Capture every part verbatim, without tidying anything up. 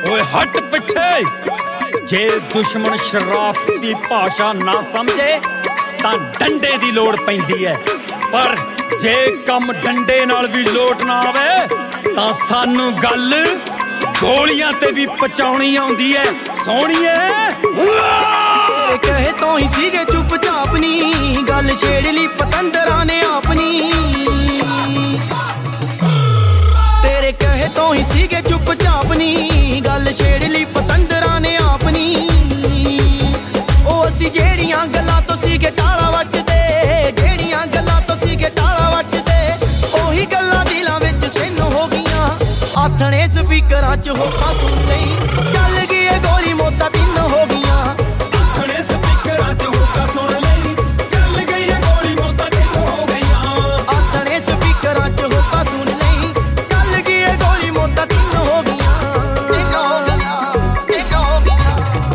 ओए हट पिछे जे दुश्मन शराफ की भाषा ना समझे तां डंडे दी लोड़ पैंदी है पर जे कम डंडे नाल भी लोट ना आवे तां सानू गल गोलियां ते भी पचाउणी आउंदी है सोहणीए तेरे कहे तो ही सीगे चुपचाप नी गल छेड़ ली पतंदरां ने अपनी तेरे कहे तो ही सीगे चुपचाप नी गल छेड़ ली पतंदरां ने अपनी ओ असी जेड़ियां गल्लां तो सीगे टाला वटदे जेड़ियां गल्लां तो सीगे टाला वटदे ओही गल्लां दिलां विच सिन हो गईयां आथणे स्पीकरां च होका सुन लई चल गई ए गोली मौतां तीन हो गईयां आथणे स्पीकरां च होका सुन लई चल गई ए गोली मौतां तीन हो गईयां आथणे स्पीकरां च होका सुन लई चल गई ए गोली मौतां तीन हो गईयां तीन हो गईयां तीन हो गईयां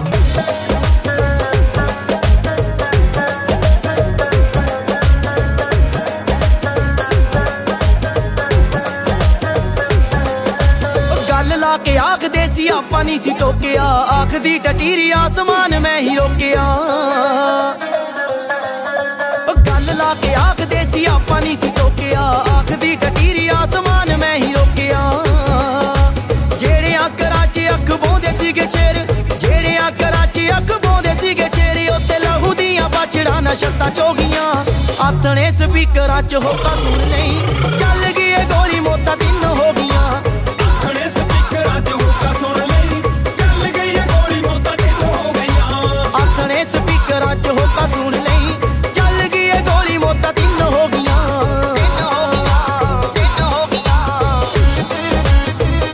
गल ला के आखदे सी आपां नहीं सी टोकिया आखदी टटीरी आसमान मैं ही रोकिया गल ला के आखदे सी आपां नहीं सी टोकिया आखदी टटीरी आसमान मैं ही रोकिया जेड़े आकरां च अख बोंदे सीगे शेर जेड़े आकरां च अख बोंदे सीगे शेर उत्ते लहू दियां बाछड़ां नशतां चोगियां आथणे स्पीकरां च होका सुन लई चल गई ए गोली मौतां तीन हो गईयां आथणे स्पीकरां च होका सुन लई चल गई ए गोली मौतां तीन हो गईयां आथणे स्पीकरां च होका सुन लई चल गई ए गोली मौतां तीन हो गईयां तीन हो गईयां तीन हो गईयां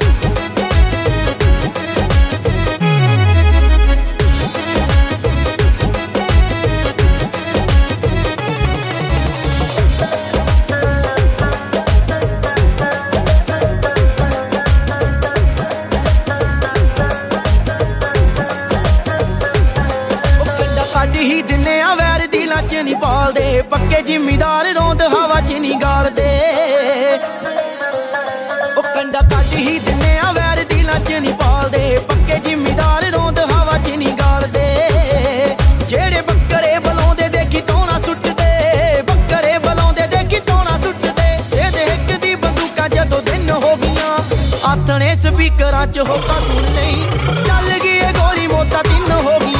ਕੱਢ ਹੀ ਦਿੰਨੇ ਆ ਵੈਰ ਦਿਲਾਂ ਚ ਨਹੀਂ ਪਾਲਦੇ ਪੱਕੇ ਜ਼ਿਮੀਦਾਰ ਰੋਂਦ ਹਵਾ ਚ ਨਹੀਂ ਗਾਲਦੇ ਉਹ ਕੰਡਾ ਕੱਢ ਹੀ ਦਿੰਨੇ ਆ ਵੈਰ ਦਿਲਾਂ ਚ ਨਹੀਂ ਪਾਲਦੇ ਪੱਕੇ ਜ਼ਿਮੀਦਾਰ ਰੋਂਦ ਹਵਾ ਚ ਨਹੀਂ ਗਾਲਦੇ ਜਿਹੜੇ ਬੱਕਰੇ ਬਲਾਉਂਦੇ ਦੇਖੀ ਤੋਣਾ ਸੁੱਟਦੇ ਬੱਕਰੇ ਬਲਾਉਂਦੇ ਦੇਖੀ ਤੋਣਾ ਸੁੱਟਦੇ ਸੇਦੇ ਇੱਕ ਦੀ ਬੰਦੂਕਾਂ ਜਦੋਂ ਦਿਨ ਹੋ ਗਈਆਂ ਆਥਣੇ ਸਪੀਕਰਾਂ ਚ ਹੋਕਾ ਸੁਣ ਲਈ ਚੱਲ ਗਈ ਇਹ ਗੋਲੀ ਮੌਤਾਂ ਤਿੰਨ ਹੋ ਗਈ